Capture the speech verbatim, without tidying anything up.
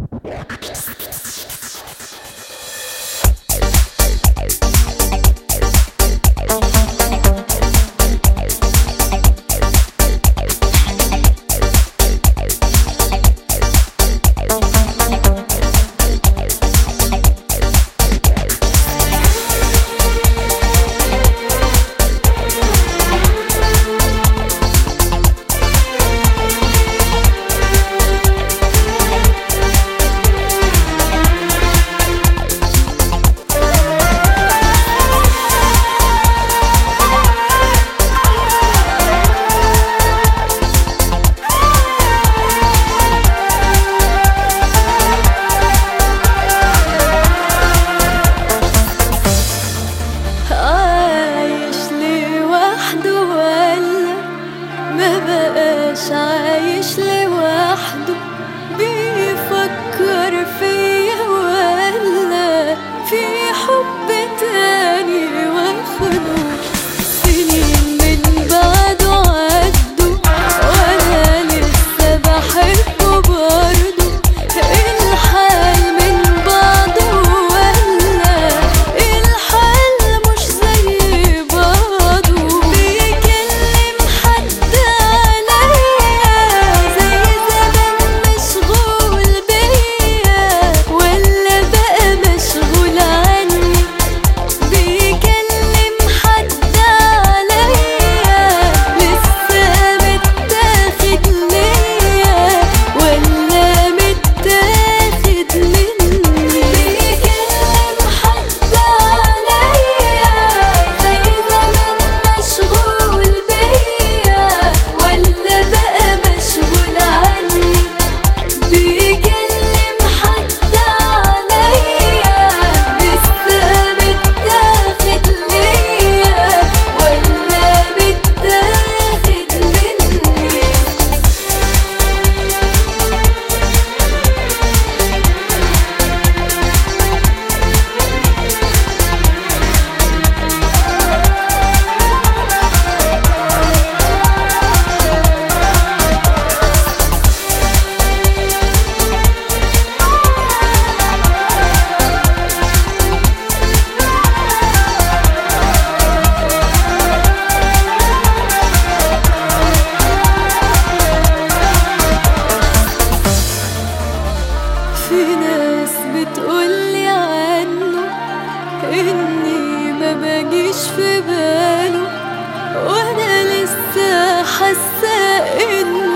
مبقاش عايش لوحده، بيفكر فيا ولا في حب تاني واخده. سنين من بعده عدوا وانا لسه بحبه برضه. الحال من بعضه ولا الحال مش زي بعضه. بيكلم حد عليا زي زمان مشغول بيا ولا بقى مشغول عني. بيكلم حد عليا لسه متاخد ليا ولا متاخد مني. بيكلم حد عليا زي زمان مشغول بيا ولا بقى مشغول عني. بيكلم حد عليا لسه متاخد ليا ولا متاخد مني. في ناس بتقولي عنه إني ما باجيش في باله، وأنا لسه حاسة إنه